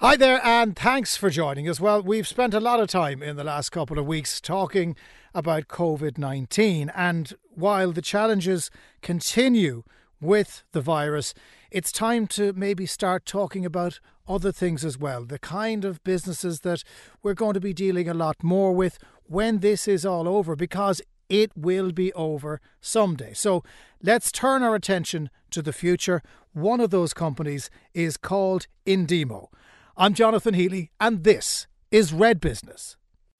Hi there, and thanks for joining us. Well, we've spent a lot of time in the last couple of weeks talking about COVID-19, and while the challenges continue with the virus, it's time to maybe start talking about other things as well. The kind of businesses that we're going to be dealing a lot more with when this is all over, because it will be over someday. So let's turn our attention to the future. One of those companies is called Indemo. I'm Jonathan Healy, and this is Red Business.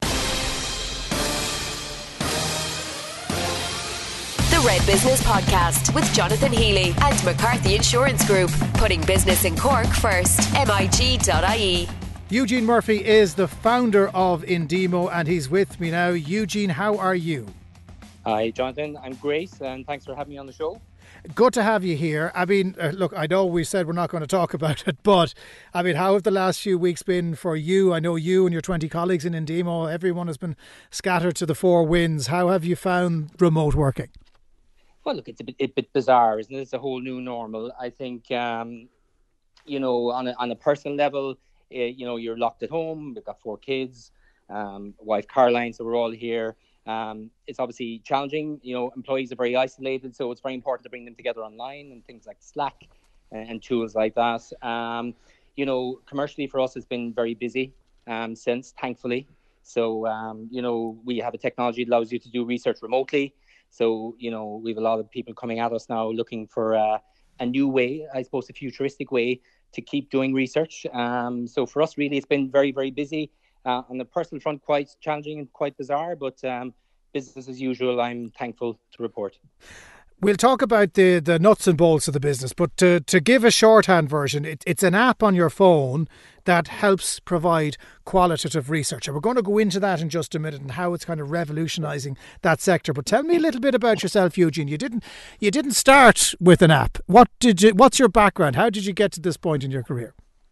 The Red Business Podcast with Jonathan Healy and McCarthy Insurance Group, putting business in Cork first. MIG.ie. Eugene Murphy is the founder of Indemo, and he's with me now. Eugene, how are you? Hi, Jonathan. I'm great, and thanks for having me on the show. Good to have you here. I mean, look, I know we said we're not going to talk about it, but I mean, how have the last few weeks been for you? I know you and your 20 colleagues in Indemo, everyone has been scattered to the four winds. How have you found remote working? Well, look, it's a bit bizarre, isn't it? It's a whole new normal. I think, on a personal level, you're locked at home. We've got four kids, wife Caroline, so we're all here. It's obviously challenging. Employees are very isolated, so it's very important to bring them together online and things like Slack and tools like that. Commercially for us, it's been very busy since, thankfully. So, we have a technology that allows you to do research remotely. So, we have a lot of people coming at us now looking for a new way, I suppose, a futuristic way to keep doing research. So for us, really, it's been very, very busy. On the personal front, quite challenging and quite bizarre, but business as usual, I'm thankful to report. We'll talk about the nuts and bolts of the business, but to give a shorthand version, it's an app on your phone that helps provide qualitative research. And we're going to go into that in just a minute and how it's kind of revolutionising that sector. But tell me a little bit about yourself, Eugene. You didn't start with an app. What's your background? How did you get to this point in your career?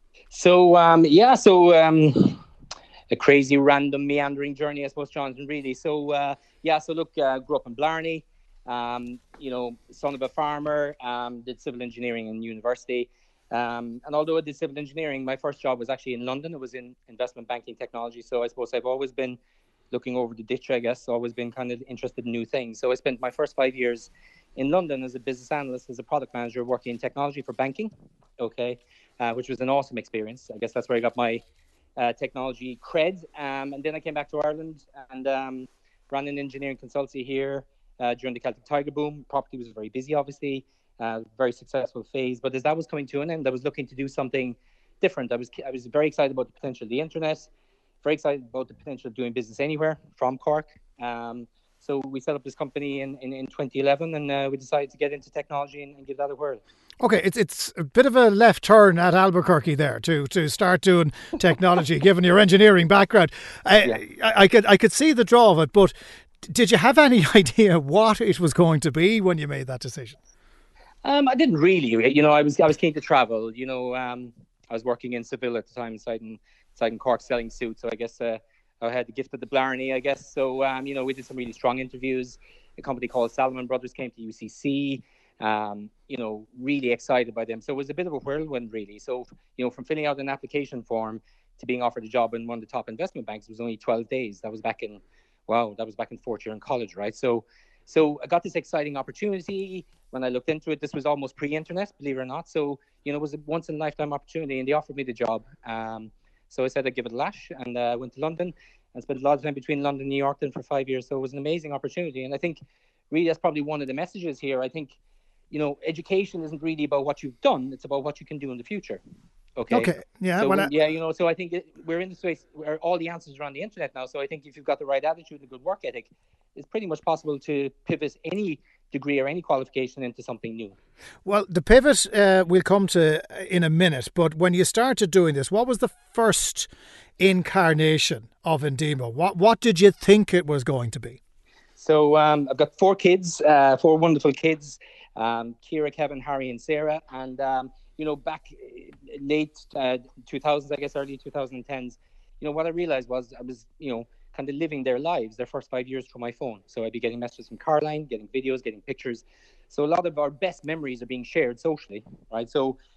A crazy, random, meandering journey, I suppose, Jonathan, really. So grew up in Blarney, son of a farmer, did civil engineering in university. And although I did civil engineering, my first job was actually in London. It was in investment banking technology. So I suppose I've always been looking over the ditch, I guess, always been kind of interested in new things. So I spent my first 5 years in London as a business analyst, as a product manager, working in technology for banking, which was an awesome experience. I guess that's where I got my technology cred, and then I came back to Ireland and ran an engineering consultancy here during the Celtic Tiger boom. Property was very busy, obviously, very successful phase. But as that was coming to an end, I was looking to do something different. I was very excited about the potential of the internet, very excited about the potential of doing business anywhere from Cork. So we set up this company in 2011, and we decided to get into technology and give that a whirl. Okay, it's a bit of a left turn at Albuquerque there to start doing technology, given your engineering background. I could see the draw of it, but did you have any idea what it was going to be when you made that decision? I didn't really. I was keen to travel. I was working in Seville at the time, inside in Cork, selling suits. So I guess I had the gift of the Blarney, I guess. So we did some really strong interviews. A company called Salomon Brothers came to UCC. Really excited by them. So it was a bit of a whirlwind, really. So, from filling out an application form to being offered a job in one of the top investment banks was only 12 days. That was back in fourth year in college, right? So I got this exciting opportunity. When I looked into it, this was almost pre-internet, believe it or not. So, it was a once in a lifetime opportunity, and they offered me the job. So I said I'd give it a lash, and went to London and spent a lot of time between London and New York then for 5 years. So it was an amazing opportunity. And I think really that's probably one of the messages here. I think, education isn't really about what you've done. It's about what you can do in the future. Okay. Yeah. So, so I think we're in the space where all the answers are on the internet now. So I think if you've got the right attitude and good work ethic, it's pretty much possible to pivot any degree or any qualification into something new. Well, the pivot we'll come to in a minute. But when you started doing this, what was the first incarnation of Indemo? What did you think it was going to be? So I've got four kids, four wonderful kids. Kira, Kevin, Harry and Sarah, and back late 2000s, I guess early 2010s, what I realized was I was kind of living their lives, their first 5 years, through my phone. So I'd be getting messages from Caroline, getting videos, getting pictures. So a lot of our best memories are being shared socially, right? So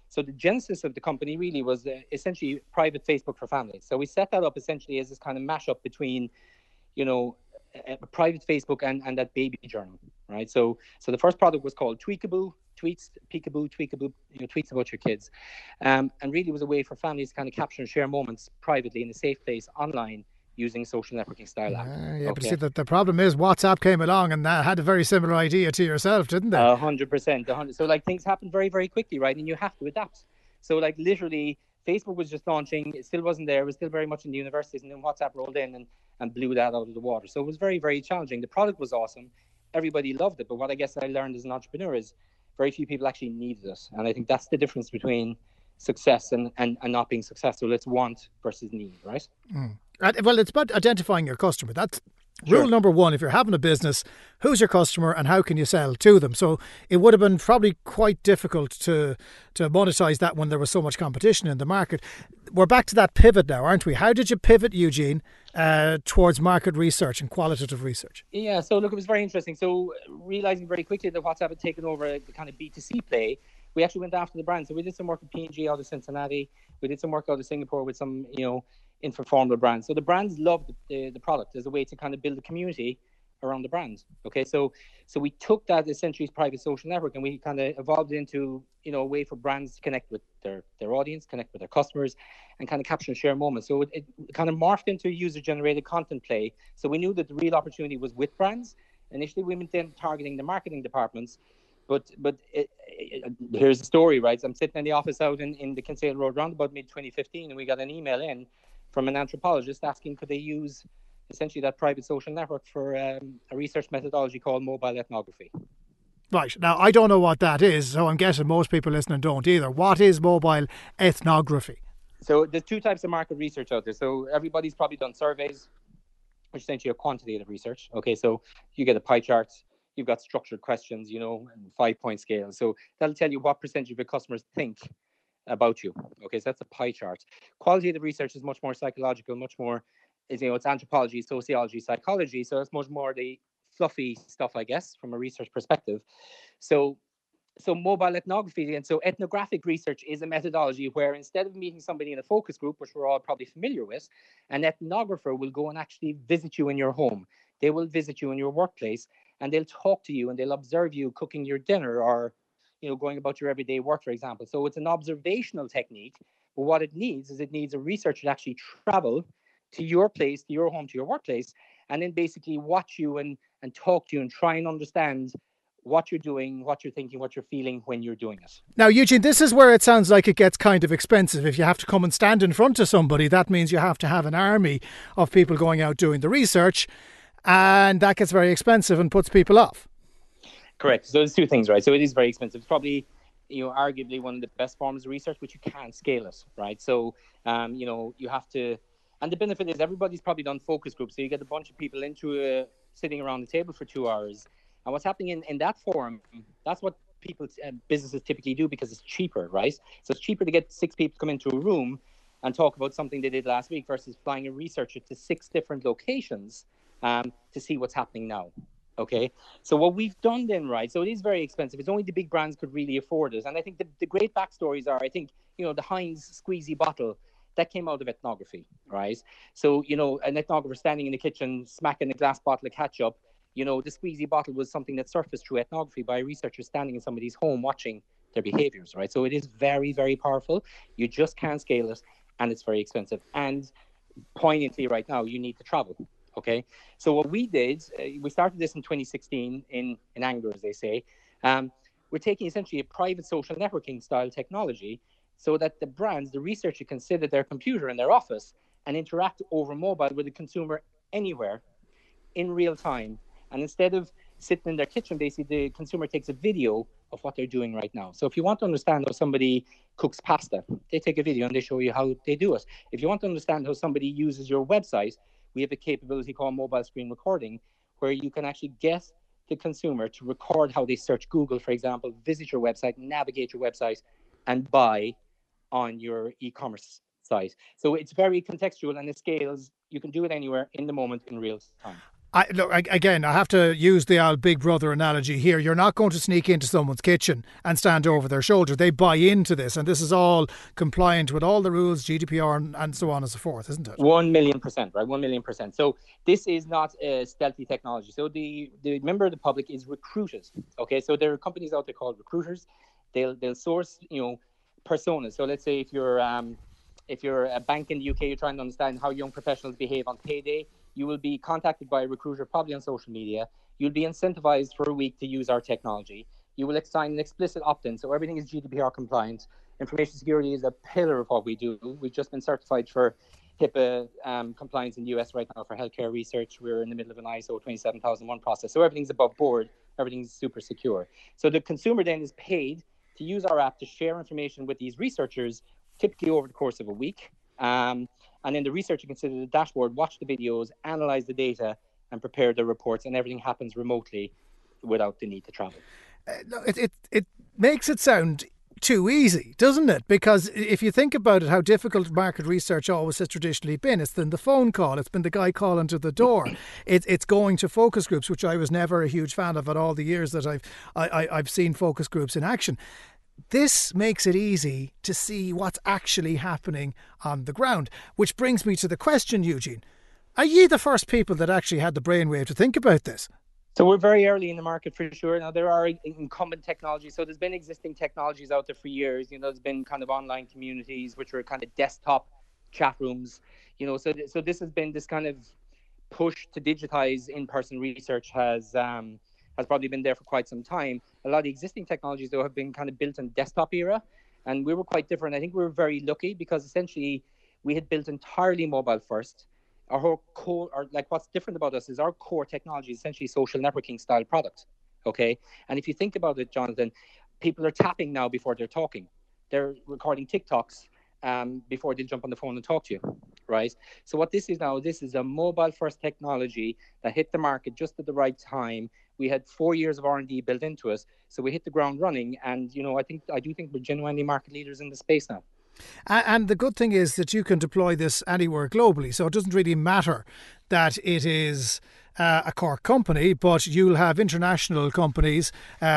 So the genesis of the company really was essentially private Facebook for families. So we set that up essentially as this kind of mashup between, you know, a private Facebook and that baby journal, right? So the first product was called Tweakaboo, tweets, peekaboo, tweakaboo, tweets about your kids, and really was a way for families to kind of capture and share moments privately in a safe place online using social networking style app. Yeah, but you see, the problem is WhatsApp came along and had a very similar idea to yourself, didn't they? 100%. So like things happen very, very quickly, right? And you have to adapt. So like literally, Facebook was just launching. It still wasn't there. It was still very much in the universities. And then WhatsApp rolled in and blew that out of the water. So it was very, very challenging. The product was awesome. Everybody loved it. But what I guess I learned as an entrepreneur is very few people actually needed it. And I think that's the difference between success and not being successful. It's want versus need, right? Well, it's about identifying your customer. That's Sure. rule number one. If you're having a business, who's your customer and how can you sell to them? So it would have been probably quite difficult to monetize that when there was so much competition in the market. We're back to that pivot now, aren't we? How did you pivot, Eugene, towards market research and qualitative research? Yeah, so look, it was very interesting. So realizing very quickly that WhatsApp had taken over the kind of B2C play, we actually went after the brand. So we did some work with P&G out of Cincinnati. We did some work out of Singapore with some, infant formula brands. So the brands loved the product as a way to kind of build a community around the brand. Okay, so we took that essentially as private social network and we kind of evolved it into, a way for brands to connect with their audience, connect with their customers, and kind of capture and share moments. So it kind of morphed into a user-generated content play. So we knew that the real opportunity was with brands. Initially, we went then targeting the marketing departments. But here's the story, right? So I'm sitting in the office out in the Kinsale Road around about mid-2015, and we got an email in from an anthropologist asking could they use essentially that private social network for a research methodology called mobile ethnography. Right. Now, I don't know what that is, so I'm guessing most people listening don't either. What is mobile ethnography? So there's two types of market research out there. So everybody's probably done surveys, which essentially are quantitative research. Okay, so you get a pie chart, you've got structured questions, and 5-point scale. So that'll tell you what percentage of your customers think about you. Okay, so that's a pie chart. Qualitative research is much more psychological, much more, it's anthropology, sociology, psychology. So it's much more the fluffy stuff, I guess, from a research perspective. So mobile ethnography, and so ethnographic research is a methodology where instead of meeting somebody in a focus group, which we're all probably familiar with, an ethnographer will go and actually visit you in your home. They will visit you in your workplace and they'll talk to you and they'll observe you cooking your dinner or going about your everyday work, for example. So it's an observational technique, but what it needs is a researcher to actually travel to your place, to your home, to your workplace, and then basically watch you and talk to you and try and understand what you're doing, what you're thinking, what you're feeling when you're doing it. Now, Eugene, this is where it sounds like it gets kind of expensive. If you have to come and stand in front of somebody, that means you have to have an army of people going out doing the research, and that gets very expensive and puts people off. Correct. So there's two things, right? So it is very expensive. It's probably, arguably one of the best forms of research, but you can't scale it, right? So, you have to, and the benefit is everybody's probably done focus groups. So you get a bunch of people sitting around the table for 2 hours. And what's happening in that forum, that's what businesses typically do because it's cheaper, right? So it's cheaper to get 6 people to come into a room and talk about something they did last week versus flying a researcher to 6 different locations to see what's happening now. Okay, so what we've done then, right, so it is very expensive. It's only the big brands could really afford it. And I think the great backstories are, I think, the Heinz squeezy bottle, that came out of ethnography, right? So, an ethnographer standing in the kitchen, smacking a glass bottle of ketchup, the squeezy bottle was something that surfaced through ethnography by a researcher standing in somebody's home watching their behaviors, right? So it is very, very powerful. You just can't scale it, and it's very expensive. And poignantly right now, you need to travel. Okay, so what we did, we started this in 2016 in anger, as they say. We're taking essentially a private social networking style technology so that the brands, the researcher can sit at their computer in their office and interact over mobile with the consumer anywhere in real time. And instead of sitting in their kitchen, basically the consumer takes a video of what they're doing right now. So if you want to understand how somebody cooks pasta, they take a video and they show you how they do it. If you want to understand how somebody uses your website, we have a capability called mobile screen recording, where you can actually get the consumer to record how they search Google, for example, visit your website, navigate your website, and buy on your e-commerce site. So it's very contextual and it scales. You can do it anywhere in the moment in real time. Again, I have to use the old Big Brother analogy here. You're not going to sneak into someone's kitchen and stand over their shoulder. They buy into this, and this is all compliant with all the rules, GDPR, and so on and so forth, isn't it? 1,000,000%, right? 1,000,000%. So this is not a stealthy technology. So the member of the public is recruited. Okay, so there are companies out there called recruiters. They'll source, personas. So let's say if you're a bank in the UK, you're trying to understand how young professionals behave on payday, you will be contacted by a recruiter, probably on social media. You'll be incentivized for a week to use our technology. You will sign an explicit opt-in, so everything is GDPR compliant. Information security is a pillar of what we do. We've just been certified for HIPAA compliance in the US right now for healthcare research. We're in the middle of an ISO 27001 process, so everything's above board. Everything's super secure. So the consumer then is paid to use our app to share information with these researchers, typically over the course of a week. And then the researcher can sit at the dashboard, watch the videos, analyze the data, and prepare the reports, and everything happens remotely without the need to travel. It makes it sound too easy, doesn't it? Because if you think about it, how difficult market research always has traditionally been. It's been the phone call. It's been the guy calling to the door. It's going to focus groups, which I was never a huge fan of at all the years that I've seen focus groups in action. This makes it easy to see what's actually happening on the ground, which brings me to the question, Eugene. Are you the first people that actually had the brainwave to think about this? So we're very early in the market for sure. Now, there are incumbent technologies. So there's been existing technologies out there for years. There's been kind of online communities, which are kind of desktop chat rooms. So this has been this kind of push to digitize in-person research has probably been there for quite some time. A lot of the existing technologies, though, have been kind of built in desktop era, and we were quite different. I think we were very lucky because essentially we had built entirely mobile first. Our whole core, what's different about us is our core technology is essentially social networking style product. Okay, and if you think about it, Jonathan, people are tapping now before they're talking. They're recording TikToks before they jump on the phone and talk to you, right? So what this is now, this is a mobile first technology that hit the market just at the right time. We had 4 years of R&D built into us, so we hit the ground running. And I do think we're genuinely market leaders in the space now. And the good thing is that you can deploy this anywhere globally, so it doesn't really matter that it is a Cork company, but you'll have international companies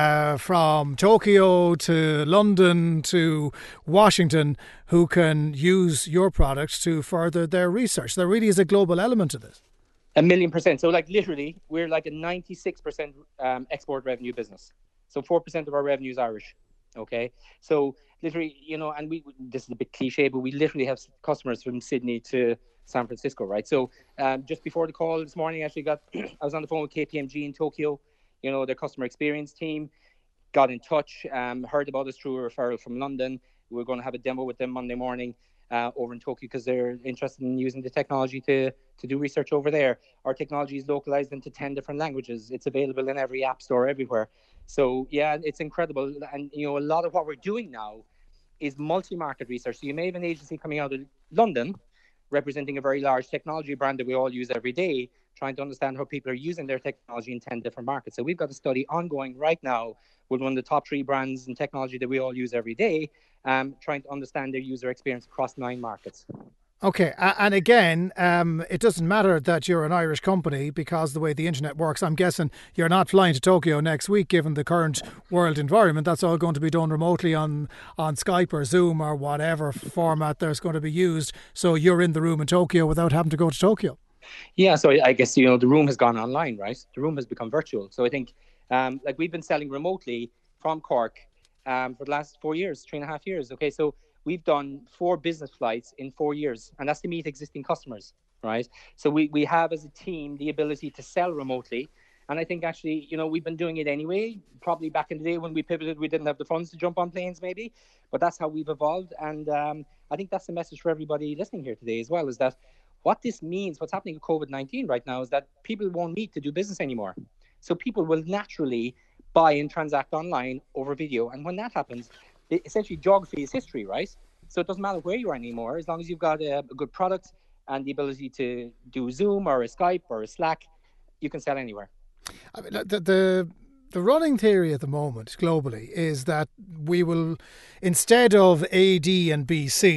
from Tokyo to London to Washington who can use your product to further their research. There really is a global element to this. 1,000,000%. So literally, we're like a 96% export revenue business. So 4% of our revenue is Irish. Okay. So literally, and this is a bit cliche, but we literally have customers from Sydney to San Francisco, right? So just before the call this morning, I was on the phone with KPMG in Tokyo, their customer experience team, got in touch, heard about us through a referral from London. We were going to have a demo with them Monday morning over in Tokyo because they're interested in using the technology to do research over there. Our technology is localized into 10 different languages. It's available in every app store everywhere. So yeah, it's incredible. And a lot of what we're doing now is multi-market research. So you may have an agency coming out of London representing a very large technology brand that we all use every day, trying to understand how people are using their technology in 10 different markets. So we've got a study ongoing right now with one of the top 3 brands in technology that we all use every day, trying to understand their user experience across 9 markets. Okay, and again, it doesn't matter that you're an Irish company because the way the internet works, I'm guessing you're not flying to Tokyo next week given the current world environment. That's all going to be done remotely on Skype or Zoom or whatever format there's going to be used. So you're in the room in Tokyo without having to go to Tokyo. Yeah, so I guess, the room has gone online, right? The room has become virtual. So I think we've been selling remotely from Cork for the last 4 years, 3.5 years. Okay, so we've done 4 business flights in 4 years, and that's to meet existing customers, right? So we have as a team the ability to sell remotely. And I think actually, we've been doing it anyway. Probably back in the day when we pivoted, we didn't have the funds to jump on planes maybe, but that's how we've evolved. And I think that's the message for everybody listening here today as well, is that what this means, what's happening with COVID-19 right now is that people won't meet to do business anymore. So people will naturally buy and transact online over video. And when that happens, essentially geography is history, right? So it doesn't matter where you are anymore, as long as you've got a good product and the ability to do Zoom or a Skype or a Slack, you can sell anywhere. I mean, the running theory at the moment globally is that we will, instead of AD and BC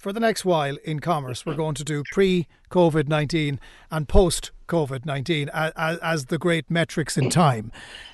for the next while in commerce, we're going to do pre-COVID-19 and post-COVID-19 as the great metrics in time.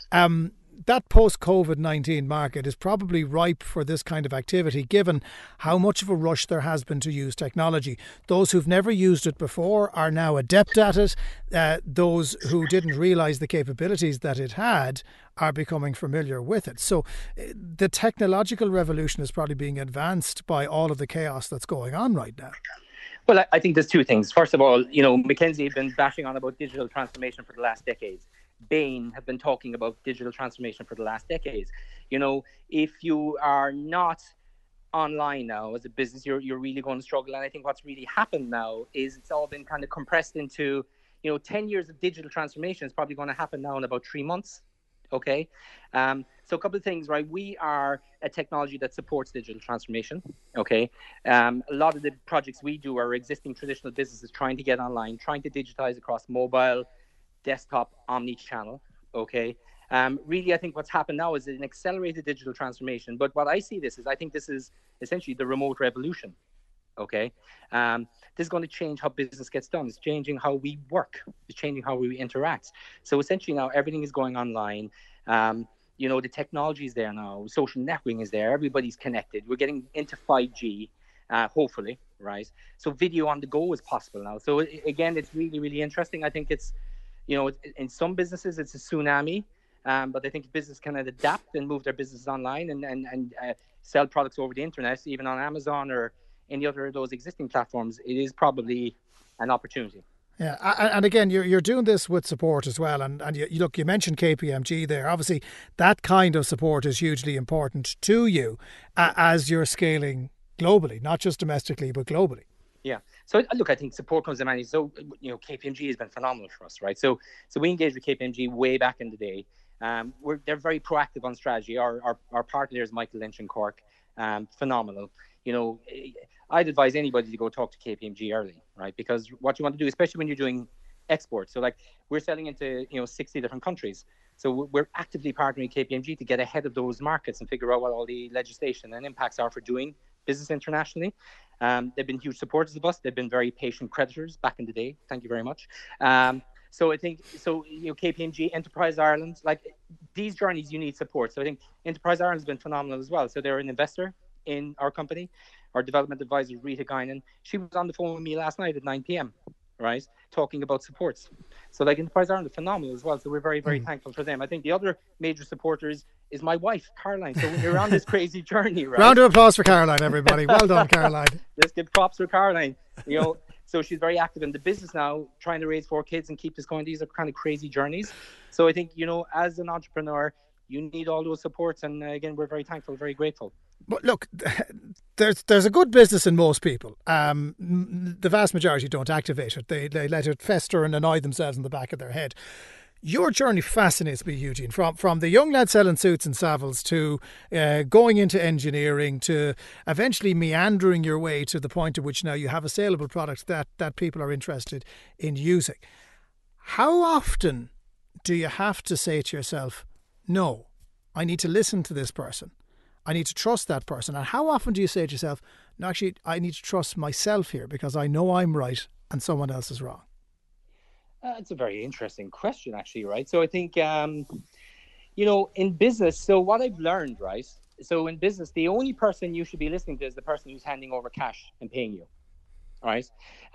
That post-COVID-19 market is probably ripe for this kind of activity, given how much of a rush there has been to use technology. Those who've never used it before are now adept at it. Those who didn't realise the capabilities that it had are becoming familiar with it. So the technological revolution is probably being advanced by all of the chaos that's going on right now. Well, I think there's two things. First of all, McKinsey have been bashing on about digital transformation for the last decades. Bain have been talking about digital transformation for the last decades. If you are not online now as a business, you're really going to struggle. And I think what's really happened now is it's all been kind of compressed into, 10 years of digital transformation is probably going to happen now in about 3 months. Okay. So a couple of things, right? We are a technology that supports digital transformation. Okay. A lot of the projects we do are existing traditional businesses trying to get online, trying to digitize across mobile, desktop, omni-channel. Okay. Really, I think what's happened now is an accelerated digital transformation. But what I see I think this is essentially the remote revolution. Okay. This is going to change how business gets done. It's changing how we work. It's changing how we interact. So essentially now everything is going online. The technology is there now. Social networking is there. Everybody's connected. We're getting into 5G, hopefully, right? So video on the go is possible now. So again, it's really, really interesting. I think it's, in some businesses, it's a tsunami, but I think business can adapt and move their business online and sell products over the internet, even on Amazon or any other of those existing platforms. It is probably an opportunity. Yeah, and again, you're doing this with support as well. And you mentioned KPMG there. Obviously, that kind of support is hugely important to you as you're scaling globally, not just domestically, but globally. Yeah. So look, I think support comes in many. So KPMG has been phenomenal for us, right? So we engaged with KPMG way back in the day. They're very proactive on strategy. Our partner there is Michael Lynch in Cork. Phenomenal. I'd advise anybody to go talk to KPMG early, right? Because what you want to do, especially when you're doing exports, so like we're selling into 60 different countries. So we're actively partnering with KPMG to get ahead of those markets and figure out what all the legislation and impacts are for doing business internationally. They've been huge supporters of us. They've been very patient creditors back in the day. Thank you very much. So I think, KPMG, Enterprise Ireland, like these journeys, you need support. So I think Enterprise Ireland has been phenomenal as well. So they're an investor in our company. Our development advisor, Rita Guinan, she was on the phone with me last night at 9 p.m, right, talking about supports. So like Enterprise Ireland are phenomenal as well. So we're very, very thankful for them. I think the other major supporters is my wife, Caroline. So we're on this crazy journey, right? Round of applause for Caroline, everybody. Well done, Caroline. Let's give props for Caroline. So she's very active in the business now, trying to raise 4 kids and keep this going. These are kind of crazy journeys. So I think, as an entrepreneur, you need all those supports. And again, we're very thankful, very grateful. But look, there's a good business in most people. The vast majority don't activate it. They let it fester and annoy themselves in the back of their head. Your journey fascinates me, Eugene, from the young lad selling suits and Savills to going into engineering to eventually meandering your way to the point at which now you have a saleable product that people are interested in using. How often do you have to say to yourself, no, I need to listen to this person. I need to trust that person. And how often do you say to yourself, no, actually, I need to trust myself here because I know I'm right and someone else is wrong? It's a very interesting question, actually, right? So I think, in business, so what I've learned, right? So in business, the only person you should be listening to is the person who's handing over cash and paying you, right?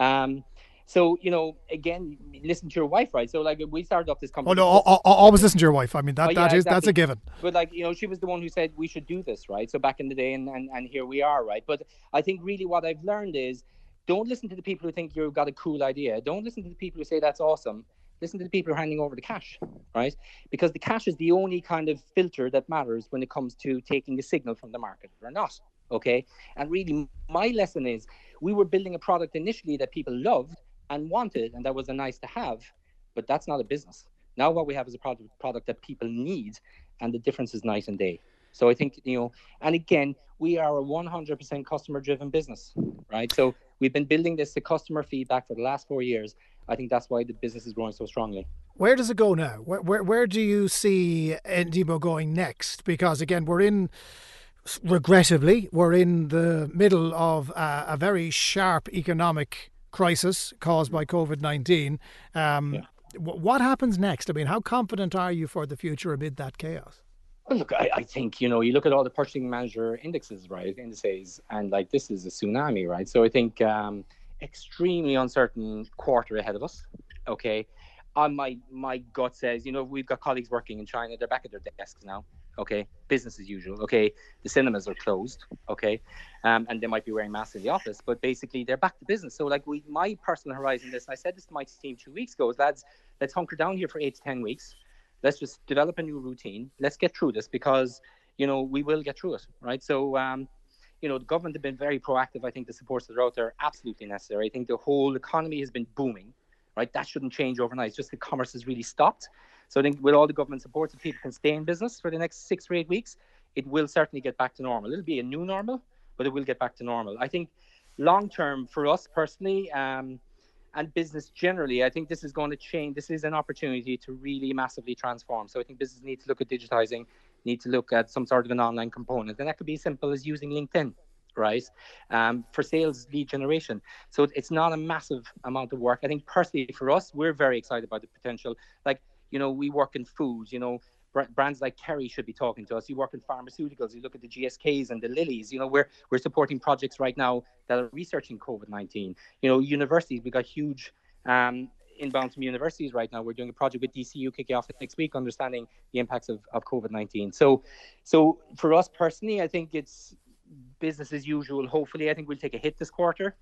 So, again, listen to your wife, right? So, like, we started up this company. Oh, no, always listen to your wife. I mean, exactly. That's a given. But, like, she was the one who said we should do this, right? So back in the day, and here we are, right? But I think really what I've learned is don't listen to the people who think you've got a cool idea. Don't listen to the people who say that's awesome. Listen to the people who are handing over the cash, right? Because the cash is the only kind of filter that matters when it comes to taking the signal from the market or not, okay? And really, my lesson is we were building a product initially that people loved and wanted, and that was a nice to have, but that's not a business. Now what we have is a product that people need, and the difference is night and day. So I think, and again, we are a 100% customer-driven business, right? So we've been building this to customer feedback for the last 4 years. I think that's why the business is growing so strongly. Where does it go now? Where do you see Endimo going next? Because again, we're in regrettably, we're in the middle of a very sharp economic crisis caused by COVID-19. What happens next? I mean, how confident are you for the future amid that chaos? Well, look, I think, you look at all the purchasing manager indices, right? Indices, and like this is a tsunami, right? So I think extremely uncertain quarter ahead of us. Okay. My gut says, we've got colleagues working in China. They're back at their desks now. Okay. Business as usual. Okay. The cinemas are closed. Okay. And they might be wearing masks in the office, but basically they're back to business. So like my personal horizon, I said this to my team 2 weeks ago, is lads, let's hunker down here for 8 to 10 weeks. Let's just develop a new routine. Let's get through this because, we will get through it. Right. So, the government have been very proactive. I think the supports that are out there are absolutely necessary. I think the whole economy has been booming. Right, that shouldn't change overnight. It's just the commerce has really stopped. So I think with all the government supports, if people can stay in business for the next 6 or 8 weeks, it will certainly get back to normal. It'll be a new normal, but it will get back to normal. I think long term for us personally and business generally, I think this is going to change. This is an opportunity to really massively transform. So I think business needs to look at digitizing, need to look at some sort of an online component. And that could be as simple as using LinkedIn. Right, for sales lead generation. So it's not a massive amount of work. I think personally for us, we're very excited about the potential. Like, we work in food, brands like Kerry should be talking to us. You work in pharmaceuticals, you look at the GSKs and the Lillys, we're supporting projects right now that are researching COVID-19. Universities, we got huge inbound from universities right now. We're doing a project with DCU kicking off next week, understanding the impacts of COVID-19. So for us personally, I think it's business as usual. Hopefully, I think we'll take a hit this quarter,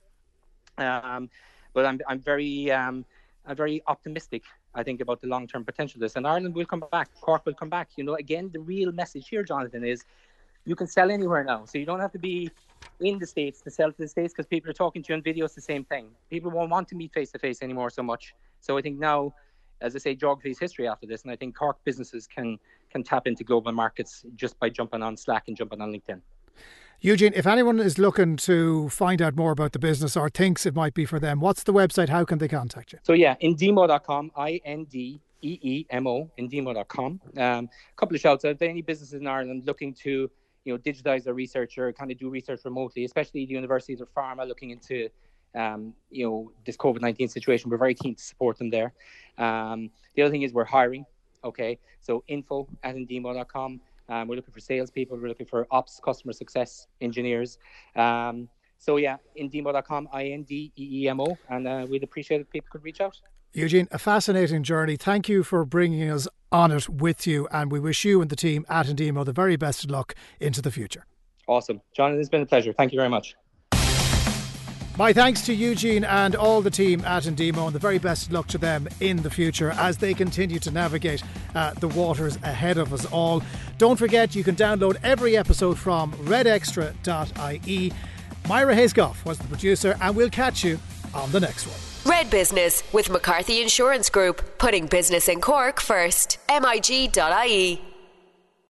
but I'm very optimistic. I think about the long-term potential of this, and Ireland will come back. Cork will come back. Again, the real message here, Jonathan, is you can sell anywhere now, so you don't have to be in the States to sell to the States because people are talking to you on video. It's the same thing. People won't want to meet face to face anymore so much. So I think now, as I say, geography is history after this, and I think Cork businesses can tap into global markets just by jumping on Slack and jumping on LinkedIn. Eugene, if anyone is looking to find out more about the business or thinks it might be for them, what's the website? How can they contact you? So Indeemo.com, INDEEMO, Indeemo.com. A couple of shouts out. If there are any businesses in Ireland looking to, digitize their research or kind of do research remotely, especially the universities or pharma looking into, this COVID-19 situation, we're very keen to support them there. The other thing is we're hiring. Okay, so info@Indeemo.com. We're looking for salespeople. We're looking for ops, customer success engineers. Indeemo.com, INDEEMO, and we'd appreciate it if people could reach out. Eugene, a fascinating journey. Thank you for bringing us on it with you, and we wish you and the team at Indeemo the very best of luck into the future. Awesome. John, it's been a pleasure. Thank you very much. My thanks to Eugene and all the team at Indeemo, and the very best of luck to them in the future as they continue to navigate the waters ahead of us all. Don't forget, you can download every episode from redextra.ie. Myra Hayes-Goff was the producer, and we'll catch you on the next one. Red Business with McCarthy Insurance Group, putting business in Cork first. MIG.ie.